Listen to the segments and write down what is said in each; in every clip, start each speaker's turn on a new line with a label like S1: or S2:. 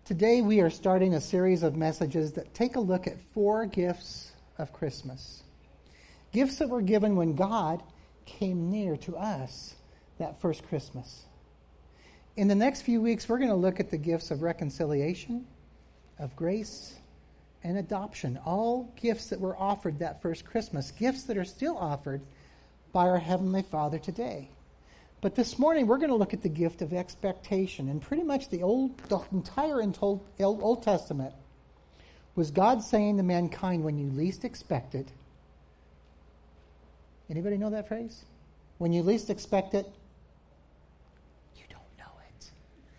S1: Today we are starting a series of messages that take a look at 4 gifts of Christmas. Gifts that were given when God came near to us that first Christmas. In the next few weeks, we're going to look at the gifts of reconciliation, of grace, and adoption. All gifts that were offered that first Christmas. Gifts that are still offered by our Heavenly Father today. But this morning, we're going to look at the gift of expectation. And pretty much the entire Old Testament was God saying to mankind, when you least expect it. Anybody know that phrase? When you least expect it, you don't know it.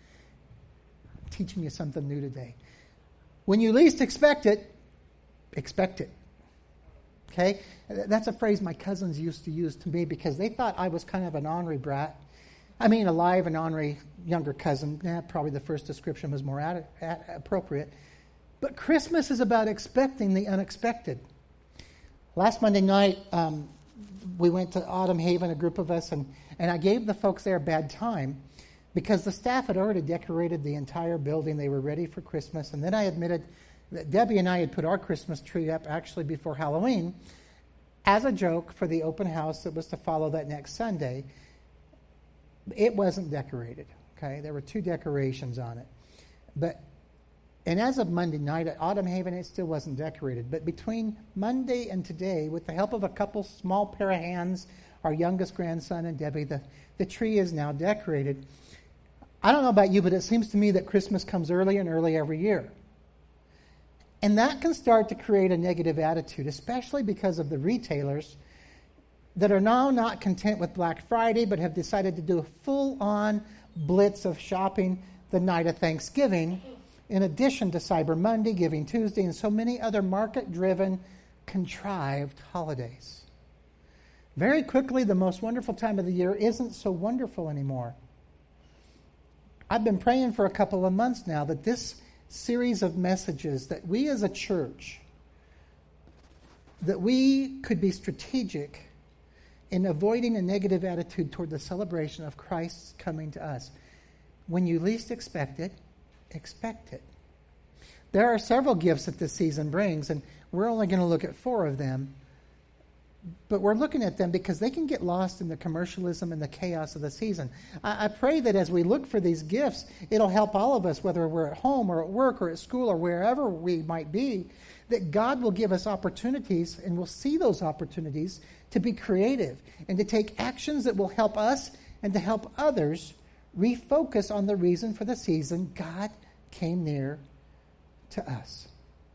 S1: I'm teaching you something new today. When you least expect it, expect it. Okay? That's a phrase my cousins used to use to me because they thought I was kind of an ornery brat. I mean, alive and ornery younger cousin. Probably the first description was more appropriate. But Christmas is about expecting the unexpected. Last Monday night, we went to Autumn Haven, a group of us, and I gave the folks there a bad time because the staff had already decorated the entire building. They were ready for Christmas. And then I admitted that Debbie and I had put our Christmas tree up actually before Halloween as a joke for the open house that was to follow that next Sunday. It wasn't decorated, okay? There were 2 decorations on it. And as of Monday night at Autumn Haven, it still wasn't decorated. But between Monday and today, with the help of a couple small pair of hands, our youngest grandson and Debbie, the tree is now decorated. I don't know about you, but it seems to me that Christmas comes early and early every year. And that can start to create a negative attitude, especially because of the retailers that are now not content with Black Friday, but have decided to do a full-on blitz of shopping the night of Thanksgiving, in addition to Cyber Monday, Giving Tuesday, and so many other market-driven, contrived holidays. Very quickly, the most wonderful time of the year isn't so wonderful anymore. I've been praying for a couple of months now that this series of messages, that we as a church, that we could be strategic in avoiding a negative attitude toward the celebration of Christ's coming to us. When you least expect it, expect it. There are several gifts that this season brings, and we're only going to look at 4 of them. But we're looking at them because they can get lost in the commercialism and the chaos of the season. I pray that as we look for these gifts, it'll help all of us, whether we're at home or at work or at school or wherever we might be, that God will give us opportunities, and we'll see those opportunities to be creative and to take actions that will help us and to help others refocus on the reason for the season. God came near to us.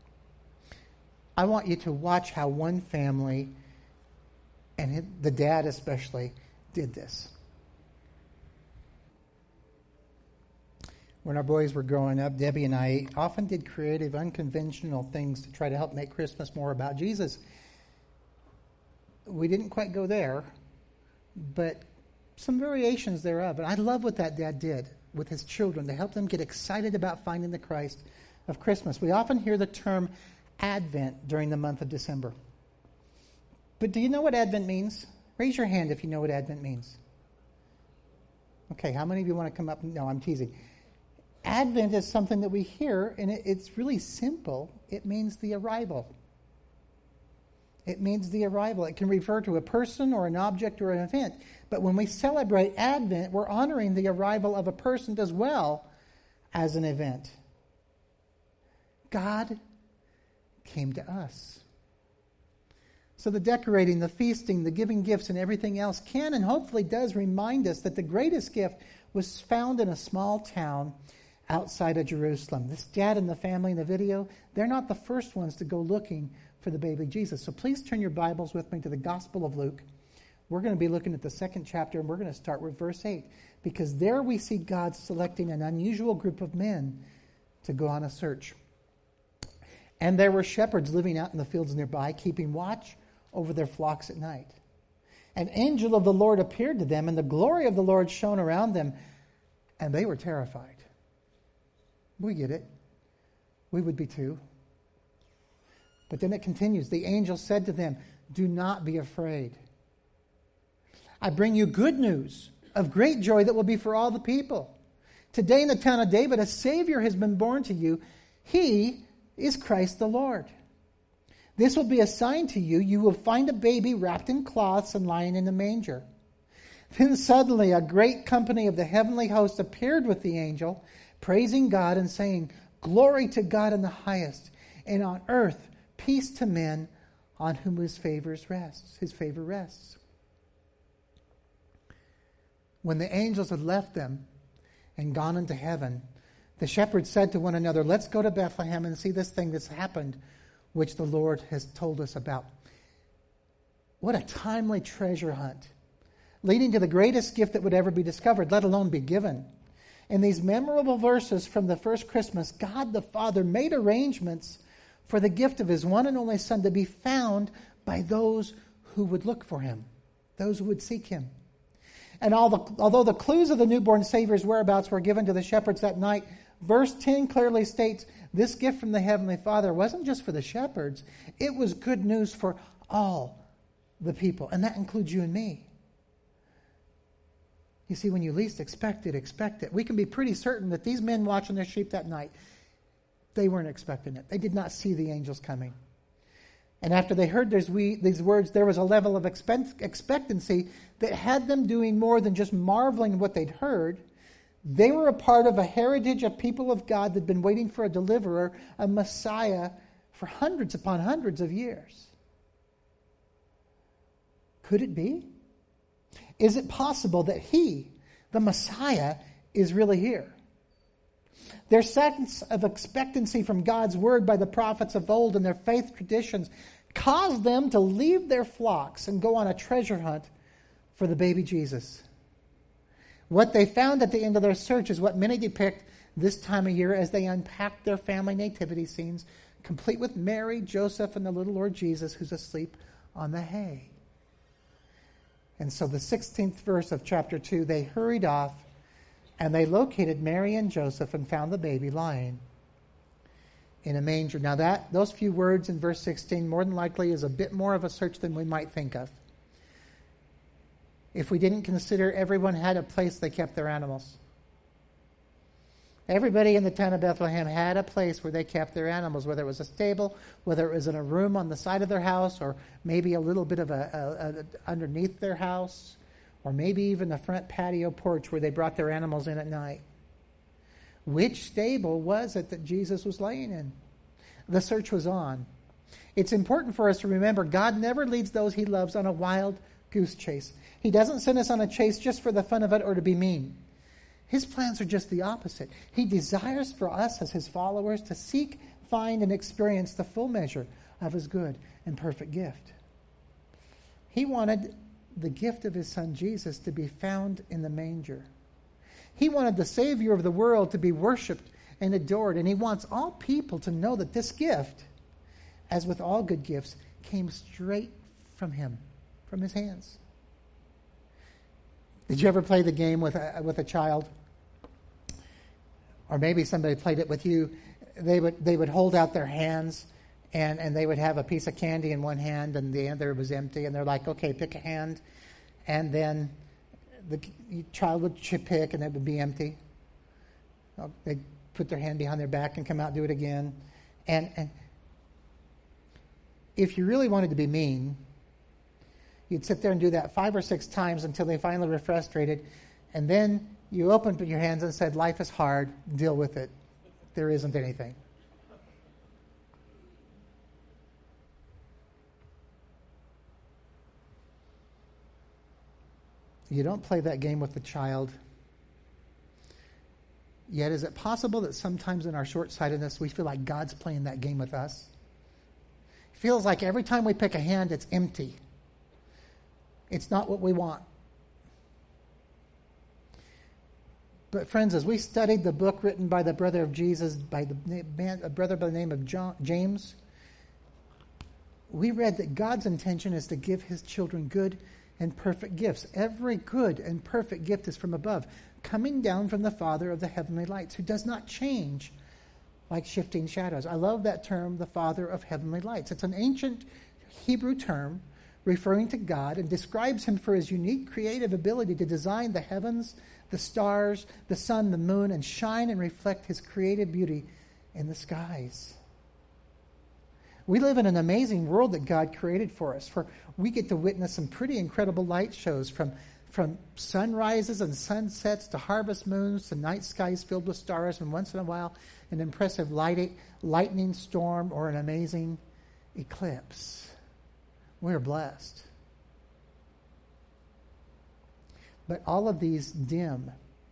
S1: I want you to watch how one family, and the dad especially, did this. When our boys were growing up, Debbie and I often did creative, unconventional things to try to help make Christmas more about Jesus. We didn't quite go there, but some variations thereof. And I love what that dad did with his children to help them get excited about finding the Christ of Christmas. We often hear the term Advent during the month of December. But do you know what Advent means? Raise your hand if you know what Advent means. Okay, how many of you want to come up? No, I'm teasing. Advent is something that we hear, and it's really simple. It means the arrival. It means the arrival. It can refer to a person or an object or an event. But when we celebrate Advent, we're honoring the arrival of a person as well as an event. God came to us. So the decorating, the feasting, the giving gifts, and everything else can and hopefully does remind us that the greatest gift was found in a small town outside of Jerusalem. This dad and the family in the video, they're not the first ones to go looking for the baby Jesus. So please turn your Bibles with me to the Gospel of Luke. We're going to be looking at the 2nd chapter, and we're going to start with verse 8, because there we see God selecting an unusual group of men to go on a search. And there were shepherds living out in the fields nearby, keeping watch over their flocks at night. An angel of the Lord appeared to them, and the glory of the Lord shone around them, and they were terrified. We get it. We would be too. But then it continues. The angel said to them, "Do not be afraid. I bring you good news of great joy that will be for all the people. Today in the town of David, a Savior has been born to you. He is Christ the Lord. This will be a sign to you. You will find a baby wrapped in cloths and lying in a manger." Then suddenly a great company of the heavenly host appeared with the angel, praising God and saying, "Glory to God in the highest, and on earth peace to men on whom his favor rests." When the angels had left them and gone into heaven, the shepherds said to one another, "Let's go to Bethlehem and see this thing that's happened, which the Lord has told us about." What a timely treasure hunt, leading to the greatest gift that would ever be discovered, let alone be given. In these memorable verses from the first Christmas, God the Father made arrangements for the gift of his one and only Son to be found by those who would look for him, those who would seek him. And although the clues of the newborn Savior's whereabouts were given to the shepherds that night, verse 10 clearly states this gift from the Heavenly Father wasn't just for the shepherds. It was good news for all the people, and that includes you and me. You see, when you least expect it, expect it. We can be pretty certain that these men watching their sheep that night, they weren't expecting it. They did not see the angels coming. And after they heard these words, there was a level of expectancy that had them doing more than just marveling at what they'd heard. They were a part of a heritage of people of God that had been waiting for a deliverer, a Messiah, for hundreds upon hundreds of years. Could it be? Is it possible that he, the Messiah, is really here? Their sense of expectancy from God's word by the prophets of old and their faith traditions caused them to leave their flocks and go on a treasure hunt for the baby Jesus. What they found at the end of their search is what many depict this time of year as they unpack their family nativity scenes, complete with Mary, Joseph, and the little Lord Jesus who's asleep on the hay. And so the 16th verse of chapter 2, they hurried off and they located Mary and Joseph and found the baby lying in a manger. Now those few words in verse 16 more than likely is a bit more of a search than we might think of. If we didn't consider everyone had a place they kept their animals. Everybody in the town of Bethlehem had a place where they kept their animals, whether it was a stable, whether it was in a room on the side of their house, or maybe a little bit of a underneath their house, or maybe even the front patio porch where they brought their animals in at night. Which stable was it that Jesus was laying in? The search was on. It's important for us to remember God never leads those he loves on a wild goose chase. He doesn't send us on a chase just for the fun of it or to be mean. His plans are just the opposite. He desires for us as his followers to seek, find, and experience the full measure of his good and perfect gift. He wanted the gift of his Son Jesus to be found in the manger. He wanted the Savior of the world to be worshipped and adored, and he wants all people to know that this gift, as with all good gifts, came straight from him, from his hands. Did you ever play the game with a child? Or maybe somebody played it with you. They would hold out their hands and they would have a piece of candy in one hand and the other was empty. And they're like, okay, pick a hand. And then the child would pick and it would be empty. They'd put their hand behind their back and come out and do it again. And if you really wanted to be mean, you'd sit there and do that 5 or 6 times until they finally were frustrated. And then you opened your hands and said, life is hard, deal with it. There isn't anything. You don't play that game with the child. Yet is it possible that sometimes in our short-sightedness we feel like God's playing that game with us? It feels like every time we pick a hand, it's empty. It's not what we want. But friends, as we studied the book written by the brother of Jesus, a brother by the name of James, we read that God's intention is to give his children good and perfect gifts. Every good and perfect gift is from above, coming down from the Father of the heavenly lights, who does not change like shifting shadows. I love that term, the Father of heavenly lights. It's an ancient Hebrew term referring to God, and describes him for his unique creative ability to design the heavens, the stars, the sun, the moon, and shine and reflect his creative beauty in the skies. We live in an amazing world that God created for us, for we get to witness some pretty incredible light shows, from sunrises and sunsets to harvest moons to night skies filled with stars, and once in a while an impressive lightning storm or an amazing eclipse. We're blessed. But all of these dim.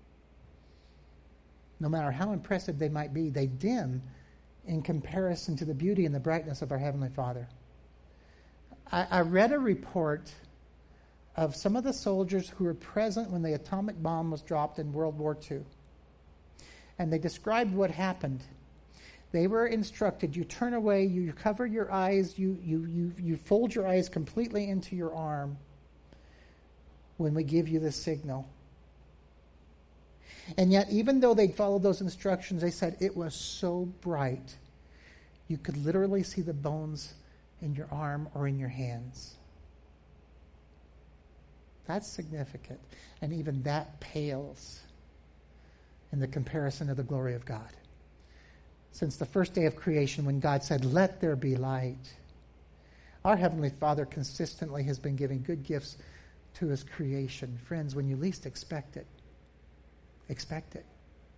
S1: No matter how impressive they might be, they dim in comparison to the beauty and the brightness of our Heavenly Father. I read a report of some of the soldiers who were present when the atomic bomb was dropped in World War II. And they described what happened. They were instructed, you turn away, you cover your eyes, you fold your eyes completely into your arm when we give you the signal. And yet, even though they'd followed those instructions, they said it was so bright, you could literally see the bones in your arm or in your hands. That's significant. And even that pales in the comparison of the glory of God. Since the first day of creation, when God said, "Let there be light," our Heavenly Father consistently has been giving good gifts to his creation. Friends, when you least expect it, expect it.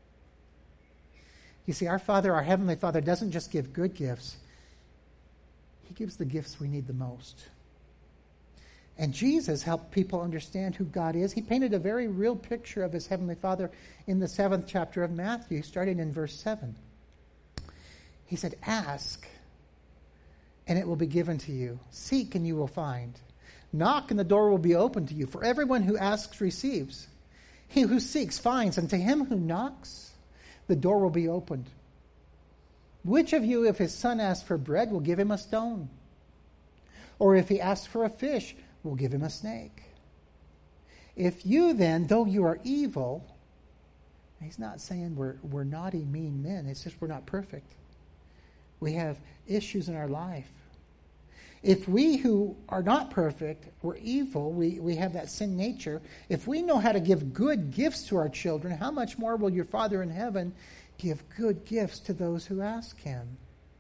S1: You see, our Father, our Heavenly Father, doesn't just give good gifts. He gives the gifts we need the most. And Jesus helped people understand who God is. He painted a very real picture of his Heavenly Father in the 7th chapter of Matthew, starting in verse 7. He said, "Ask, and it will be given to you. Seek, and you will find. Knock, and the door will be opened to you. For everyone who asks receives. He who seeks finds, and to him who knocks, the door will be opened. Which of you, if his son asks for bread, will give him a stone? Or if he asks for a fish, will give him a snake? If you then, though you are evil," he's not saying we're naughty, mean men. It's just we're not perfect. We have issues in our life. If we who are not perfect, we're evil, we have that sin nature, if we know how to give good gifts to our children, how much more will your Father in heaven give good gifts to those who ask him?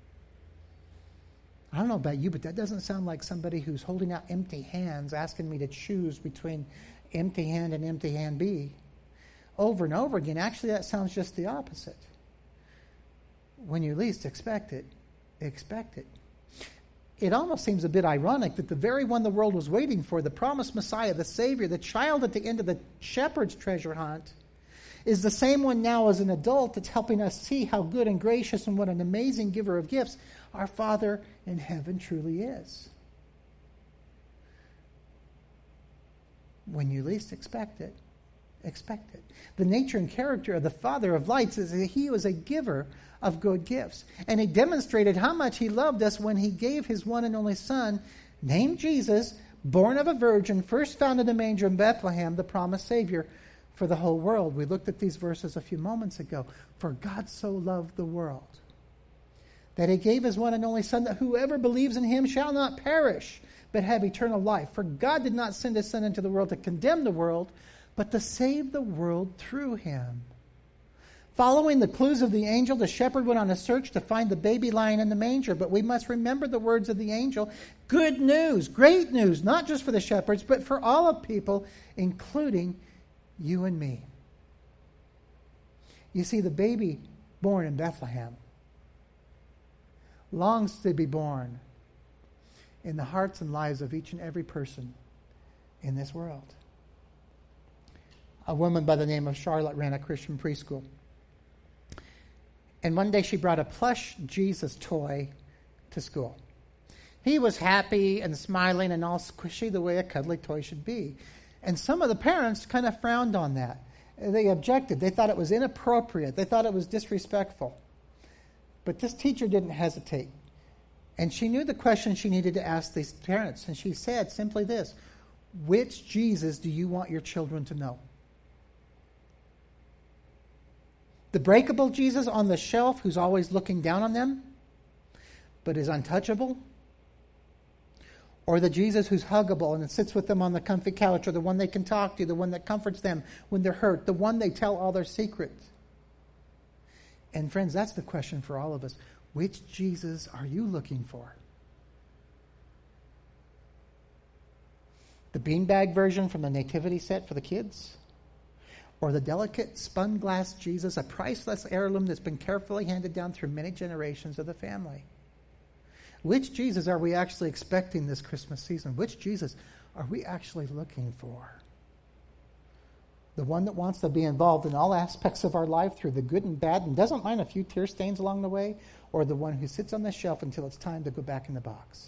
S1: I don't know about you, but that doesn't sound like somebody who's holding out empty hands, asking me to choose between empty hand and empty hand B. Over and over again, actually that sounds just the opposite. When you least expect it, expect it. It almost seems a bit ironic that the very one the world was waiting for, the promised Messiah, the Savior, the child at the end of the shepherd's treasure hunt, is the same one now as an adult that's helping us see how good and gracious and what an amazing giver of gifts our Father in heaven truly is. When you least expect it, expect it. The nature and character of the Father of lights is that he was a giver of good gifts. And he demonstrated how much he loved us when he gave his one and only Son, named Jesus, born of a virgin, first found in a manger in Bethlehem, the promised Savior for the whole world. We looked at these verses a few moments ago. For God so loved the world that he gave his one and only Son, that whoever believes in him shall not perish, but have eternal life. For God did not send his Son into the world to condemn the world, but to save the world through him. Following the clues of the angel, the shepherd went on a search to find the baby lying in the manger. But we must remember the words of the angel. Good news, great news, not just for the shepherds, but for all of people, including you and me. You see, the baby born in Bethlehem longs to be born in the hearts and lives of each and every person in this world. A woman by the name of Charlotte ran a Christian preschool. And one day she brought a plush Jesus toy to school. He was happy and smiling and all squishy the way a cuddly toy should be. And some of the parents kind of frowned on that. They objected. They thought it was inappropriate. They thought it was disrespectful. But this teacher didn't hesitate. And she knew the question she needed to ask these parents. And she said simply this: which Jesus do you want your children to know? The breakable Jesus on the shelf who's always looking down on them, but is untouchable? Or the Jesus who's huggable and sits with them on the comfy couch, or the one they can talk to, the one that comforts them when they're hurt, the one they tell all their secrets. And friends, that's the question for all of us. Which Jesus are you looking for? The beanbag version from the nativity set for the kids? Or the delicate spun glass Jesus, a priceless heirloom that's been carefully handed down through many generations of the family? Which Jesus are we actually expecting this Christmas season? Which Jesus are we actually looking for? The one that wants to be involved in all aspects of our life through the good and bad and doesn't mind a few tear stains along the way? Or the one who sits on the shelf until it's time to go back in the box?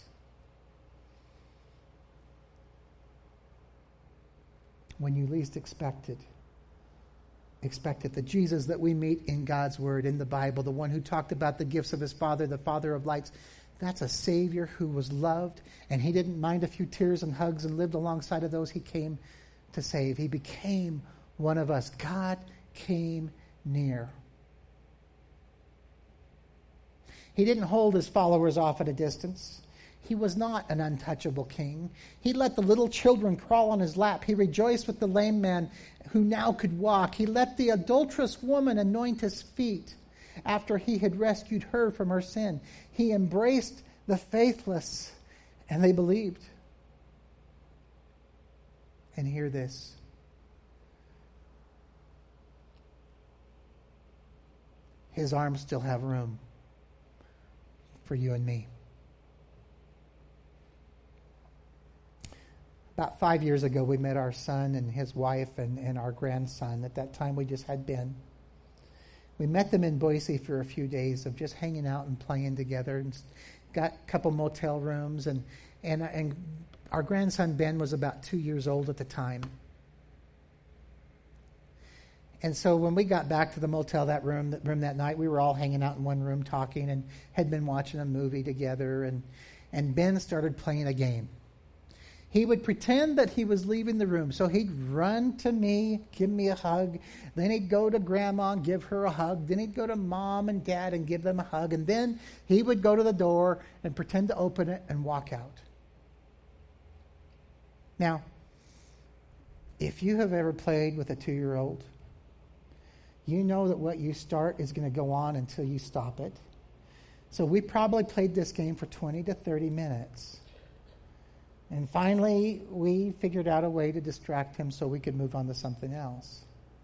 S1: When you least expect it, the Jesus that we meet in God's Word, in the Bible, the one who talked about the gifts of his Father, the Father of lights, that's a Savior who was loved, and he didn't mind a few tears and hugs and lived alongside of those he came to save. He became one of us. God came near. He didn't hold his followers off at a distance. He was not an untouchable king. He let the little children crawl on his lap. He rejoiced with the lame man who now could walk. He let the adulterous woman anoint his feet after he had rescued her from her sin. He embraced the faithless, and they believed. And hear this. His arms still have room for you and me. About 5 years ago, we met our son and his wife and our grandson. At that time, we just had Ben. We met them in Boise for a few days of just hanging out and playing together, and got a couple motel rooms. And our grandson Ben was about 2 years old at the time. And so when we got back to the motel, that room that night, we were all hanging out in one room talking and had been watching a movie together. And Ben started playing a game. He would pretend that he was leaving the room. So he'd run to me, give me a hug. Then he'd go to Grandma and give her a hug. Then he'd go to Mom and Dad and give them a hug. And then he would go to the door and pretend to open it and walk out. Now, if you have ever played with a 2-year-old, you know that what you start is going to go on until you stop it. So we probably played this game for 20 to 30 minutes. And finally, we figured out a way to distract him so we could move on to something else.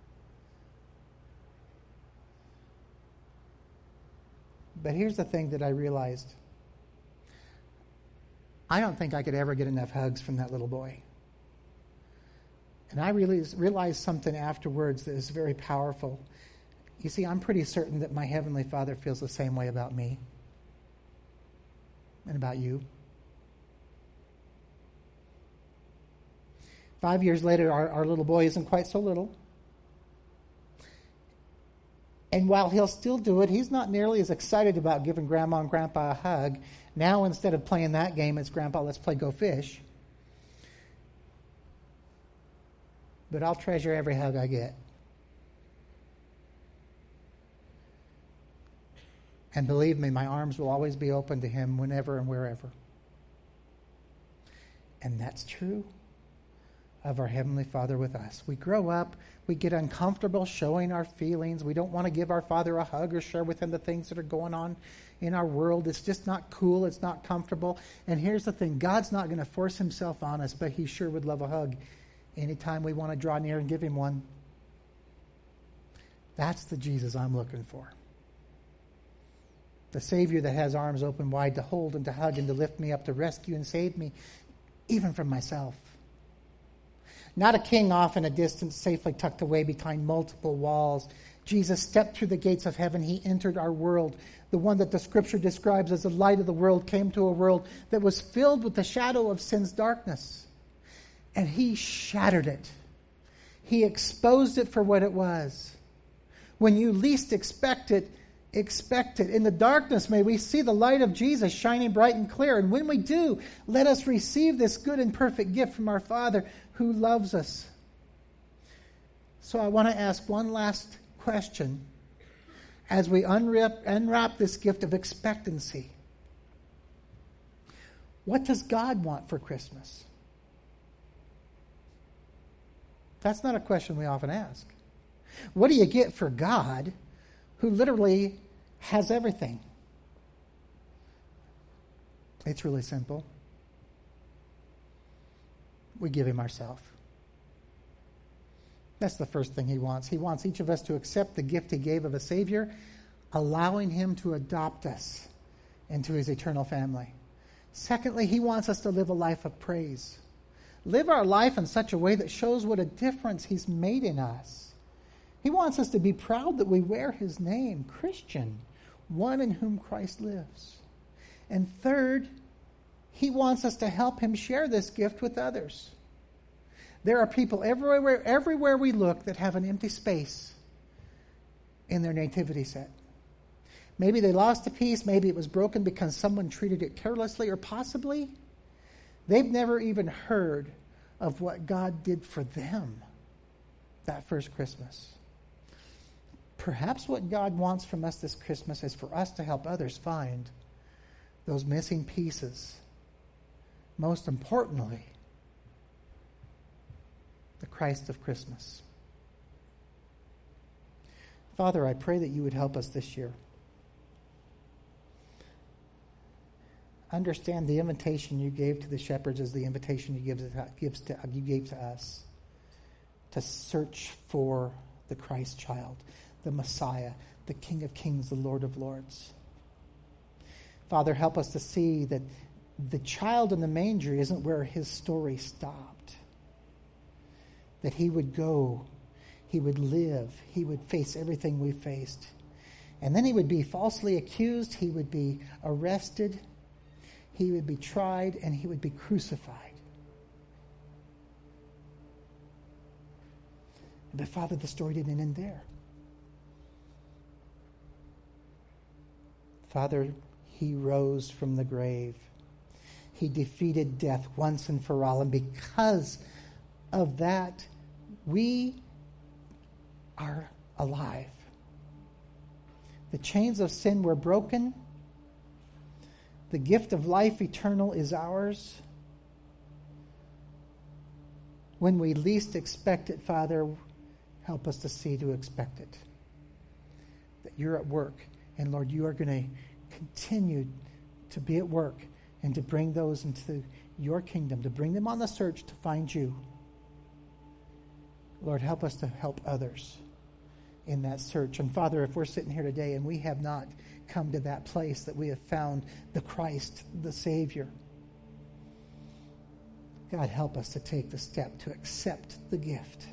S1: But here's the thing that I realized. I don't think I could ever get enough hugs from that little boy. And I realized something afterwards that is very powerful. You see, I'm pretty certain that my Heavenly Father feels the same way about me and about you. 5 years later, our little boy isn't quite so little. And while he'll still do it, he's not nearly as excited about giving Grandma and Grandpa a hug. Now, instead of playing that game, it's Grandpa, let's play Go Fish. But I'll treasure every hug I get. And believe me, my arms will always be open to him whenever and wherever. And that's true of our Heavenly Father with us. We grow up, we get uncomfortable showing our feelings. We don't want to give our Father a hug or share with him the things that are going on in our world. It's just not cool. It's not comfortable. And here's the thing. God's not going to force himself on us, but he sure would love a hug anytime we want to draw near and give him one. That's the Jesus I'm looking for. The Savior that has arms open wide to hold and to hug and to lift me up, to rescue and save me, even from myself. Not a king off in a distance, safely tucked away behind multiple walls. Jesus stepped through the gates of heaven. He entered our world. The one that the Scripture describes as the light of the world came to a world that was filled with the shadow of sin's darkness. And he shattered it. He exposed it for what it was. When you least expect it, expect it. In the darkness, may we see the light of Jesus shining bright and clear. And when we do, let us receive this good and perfect gift from our Father who loves us. So I want to ask one last question as we unwrap this gift of expectancy. What does God want for Christmas? That's not a question we often ask. What do you get for God, who literally has everything? It's really simple. We give him ourselves. That's the first thing he wants. He wants each of us to accept the gift he gave of a Savior, allowing him to adopt us into his eternal family. Secondly, he wants us to live a life of praise. Live our life in such a way that shows what a difference he's made in us. He wants us to be proud that we wear his name, Christian, one in whom Christ lives. And third, he wants us to help him share this gift with others. There are people everywhere we look that have an empty space in their nativity set. Maybe they lost a piece, maybe it was broken because someone treated it carelessly, or possibly they've never even heard of what God did for them that first Christmas. Perhaps what God wants from us this Christmas is for us to help others find those missing pieces. Most importantly, the Christ of Christmas. Father, I pray that you would help us this year. Understand the invitation you gave to the shepherds as the invitation you gave to us to search for the Christ child, the Messiah, the King of Kings, the Lord of Lords. Father, help us to see that the child in the manger isn't where his story stopped. That he would go, he would live, he would face everything we faced. And then he would be falsely accused, he would be arrested, he would be tried, and he would be crucified. But Father, the story didn't end there. Father, he rose from the grave. He defeated death once and for all. And because of that, we are alive. The chains of sin were broken. The gift of life eternal is ours. When we least expect it, Father, help us to see to expect it. That you're at work. And Lord, you are going to continue to be at work and to bring those into your kingdom, to bring them on the search to find you. Lord, help us to help others in that search. And Father, if we're sitting here today and we have not come to that place that we have found the Christ, the Savior, God, help us to take the step to accept the gift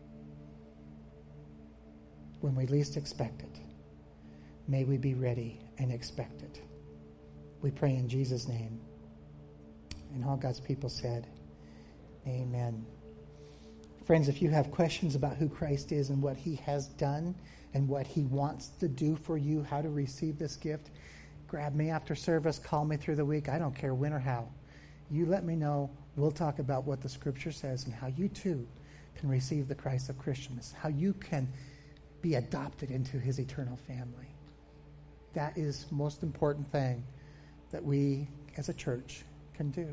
S1: when we least expect it. May we be ready and expect it. We pray in Jesus' name. And all God's people said, amen. Friends, if you have questions about who Christ is and what he has done and what he wants to do for you, how to receive this gift, grab me after service, call me through the week. I don't care when or how. You let me know. We'll talk about what the Scripture says and how you too can receive the Christ of Christmas, how you can be adopted into his eternal family. That is the most important thing that we as a church can do.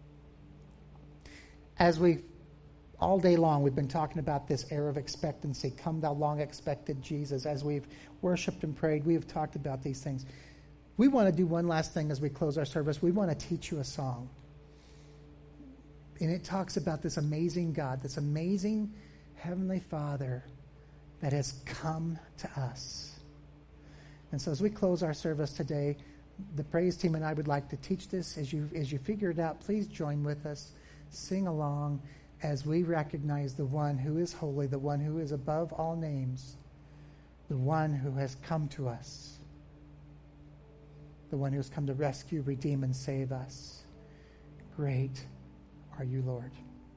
S1: As we all day long, we've been talking about this air of expectancy. Come thou long expected Jesus. As we've worshiped and prayed, we have talked about these things. We want to do one last thing as we close our service. We want to teach you a song. And it talks about this amazing God, this amazing Heavenly Father that has come to us. And so as we close our service today, the praise team and I would like to teach this. As you figure it out, please join with us. Sing along as we recognize the one who is holy, the one who is above all names, the one who has come to us, the one who has come to rescue, redeem, and save us. Great are you, Lord.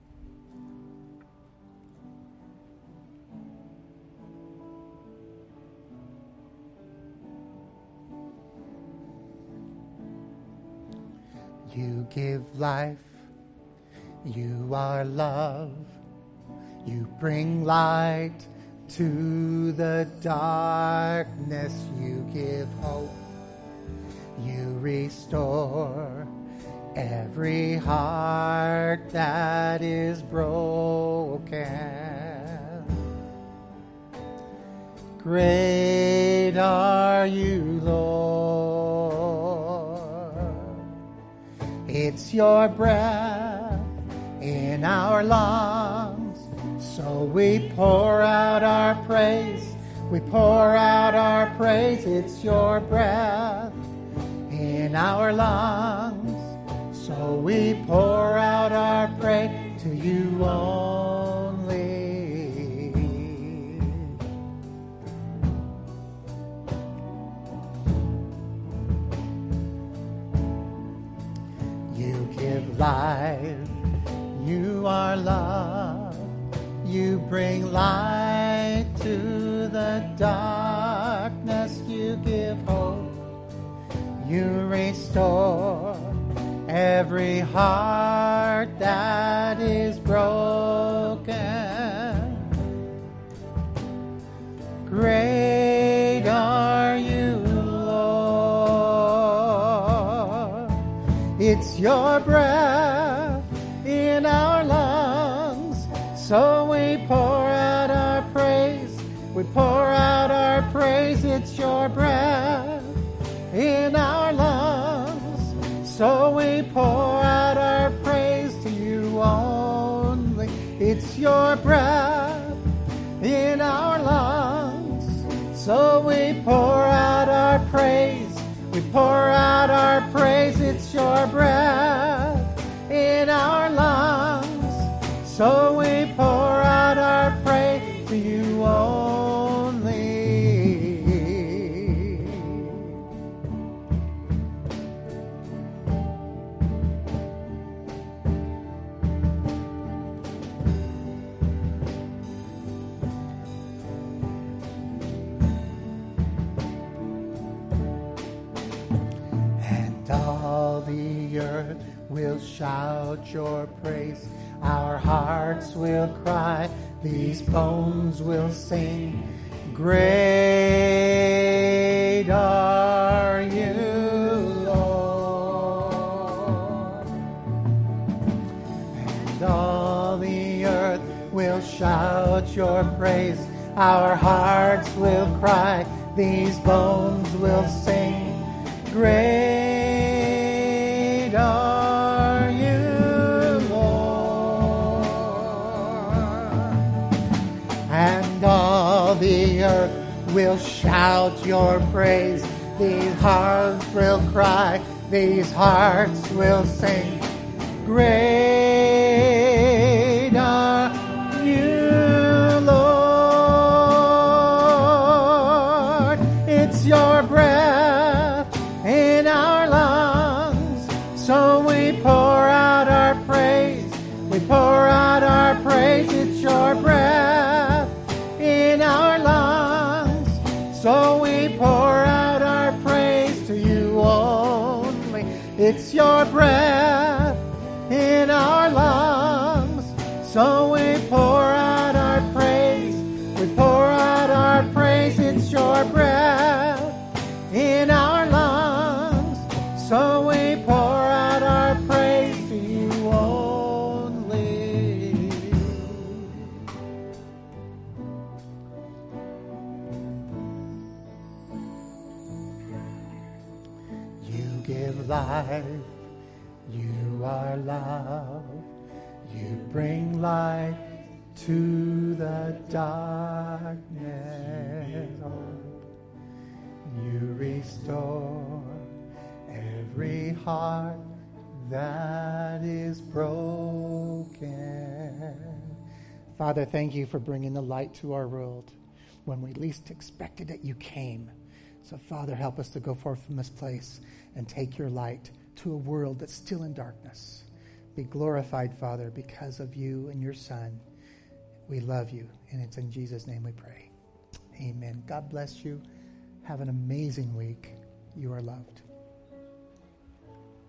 S1: You give life, you are love, you bring light to the darkness, you give hope You restore every heart that is broken. Great are you, Lord. It's your breath in our lungs, so we pour out our praise. We pour out our praise. It's your breath in our lungs, so we pour out our praise to you only. You give life, you are love, you bring light to the darkness, you give hope. You restore every heart that is broken. Great are you, Lord. It's your breath in our lungs, so we pour out our praise. We pour out our praise. It's your breath in our lungs, so we pour out our praise to you only. It's your breath in our lungs, so we pour out our praise. We pour out our praise. It's your breath in our lungs, so we pour out our praise to you only. We'll shout your praise. Our hearts will cry. These bones will sing. Great are you, Lord. And all the earth will shout your praise. Our hearts will cry. These bones will sing. Great are you, Lord. And all the earth will shout your praise. These hearts will cry. These hearts will sing. Great are you, Lord. It's your breath in our lungs, so we pour out our praise. We pour out our praise. It's your breath in our lungs, so we pour out our praise to you only. It's your breath in our lungs, so we pour out our praise. We pour out our praise. It's your breath in our lungs, so we pour out our praise to you only. You give life, you are love, you bring light to the darkness. You restore every heart that is broken. Father, thank you for bringing the light to our world. When we least expected it, you came. So, Father, help us to go forth from this place and take your light to a world that's still in darkness. Be glorified, Father, because of you and your Son. We love you, and it's in Jesus' name we pray. Amen. God bless you. Have an amazing week. You are loved.